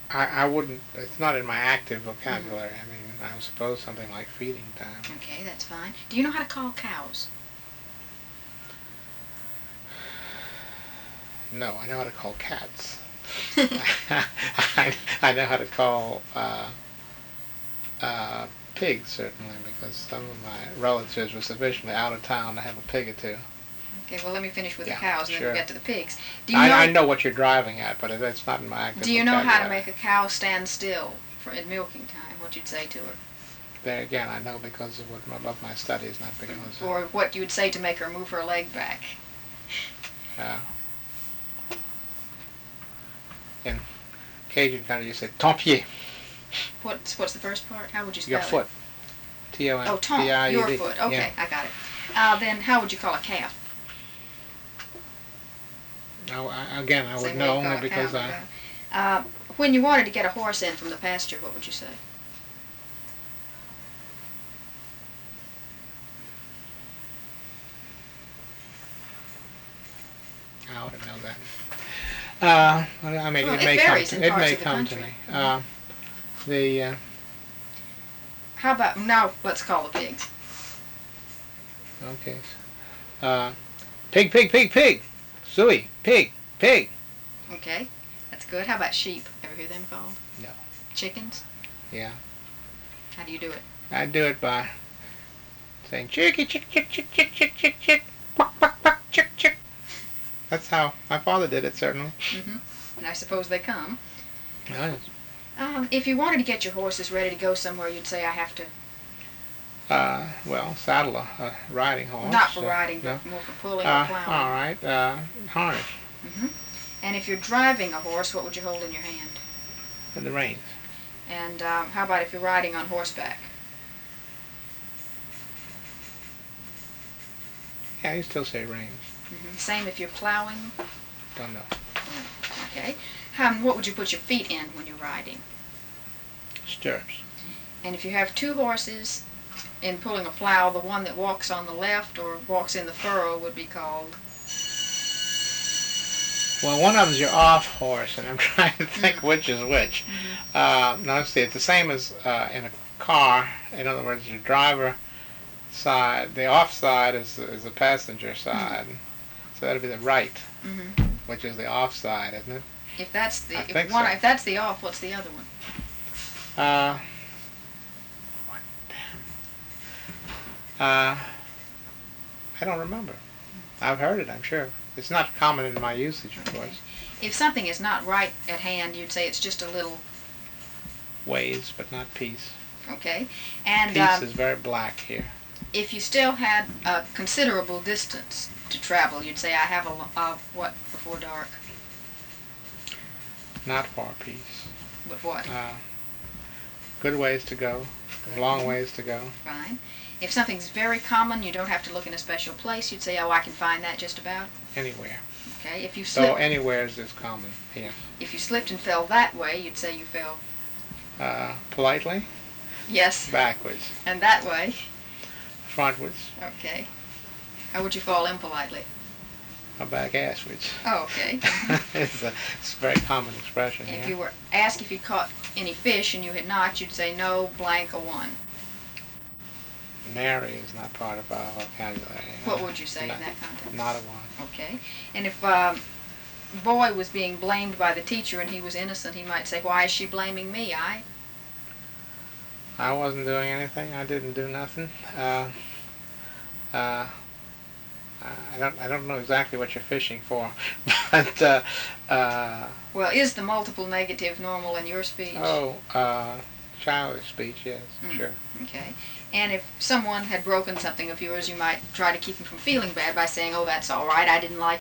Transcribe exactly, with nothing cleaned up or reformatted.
I, I wouldn't, it's not in my active vocabulary. Mm-hmm. I mean, I suppose something like feeding time. Okay, that's fine. Do you know how to call cows? No, I know how to call cats. I, I know how to call uh, uh, pigs, certainly, because some of my relatives were sufficiently out of town to have a pig or two. Okay, well, let me finish with Yeah, the cows, and sure. then we'll get to the pigs. Do you I, know, I know what you're driving at, but it's not in my active do you know vocabulary. how to make a cow stand still for at milking time? What you'd say to her? There again, I know because of what of my studies, not because of... Or what you would say to make her move her leg back? Uh, in Cajun country, you say ton pied. What's, what's the first part? How would you spell Your it? foot. T O N Oh, ton, P I E D. your foot. Okay, Yeah. I got it. Uh, then how would you call a calf? No, I, again, I would Same way know you call only a because cow, I... okay. Uh, when you wanted to get a horse in from the pasture, what would you say? I ought to know that. Uh, well, I mean, Well, it, it may varies come in to, it parts may of the come to country. me. Uh, the uh, How about, now let's call the pigs. okay, uh, pig, pig, pig, pig, suey, pig, pig. Okay, that's good. How about sheep? Ever hear them called? No. Chickens? Yeah, How do you do it? I do it by saying chicky, chick, chick, chick, chick, chick, chick, chick, quack, quack, quack, chick, chick. That's how my father did it, certainly. Mm-hmm. And I suppose they come. Yes. Um, if you wanted to get your horses ready to go somewhere, you'd say, I have to, Uh, well, saddle a, a riding horse. not for uh, riding, no. but more for pulling Uh, or plowing. all right, uh, harness Mm-hmm. And if you're driving a horse, what would you hold in your hand? and the reins. And um, how about if you're riding on horseback? Yeah, you still say reins. Mm-hmm. Same if you're plowing? Don't know. Okay. Um, what would you put your feet in when you're riding? Stirrups. And if you have two horses in pulling a plow, the one that walks on the left or walks in the furrow would be called? Well, one of them's your off horse, and I'm trying to think Mm-hmm. which is which. Mm-hmm. Uh, now, let's see, it's the same as uh, in a car. In other words, your driver side, the off side is, is the passenger side. Mm-hmm. So that'd be the right, Mm-hmm. which is the off side, isn't it? If that's the I if think one so. if that's the off, what's the other one? Uh, what? Uh, I don't remember. I've heard it, I'm sure. It's not common in my usage, of course. If something is not right at hand, you'd say it's just a little. Ways, but not peace. Okay. And Peace um, is very black here. if you still had a considerable distance to travel, you'd say I have a lo- uh, what before dark? Not far peace. But what? Uh, good ways to go. Good. Long ways to go. Fine. If something's very common, you don't have to look in a special place. You'd say, oh, I can find that just about. Anywhere. Okay. If you So slipped, anywhere is as common here. if you slipped and fell that way, you'd say you fell. Uh, politely, Yes. backwards, And that way. frontwards, Okay. How would you fall impolitely? or back asswards. Oh, okay. it's, a, it's a very common expression If here. you were asked if you caught any fish and you had not, you'd say no, blank, a one. Nary is not part of our vocabulary. What would you say not, in that context? Not a one. Okay. And if um, boy was being blamed by the teacher and he was innocent, he might say, why is she blaming me? I. I wasn't doing anything. I didn't do nothing. Uh, uh, I don't. I don't know exactly what you're fishing for, but uh, uh, Well, is the multiple negative normal in your speech? oh, uh, childish speech. Yes, Mm. sure. Okay. And if someone had broken something of yours, you might try to keep him from feeling bad by saying, oh, that's all right, I didn't like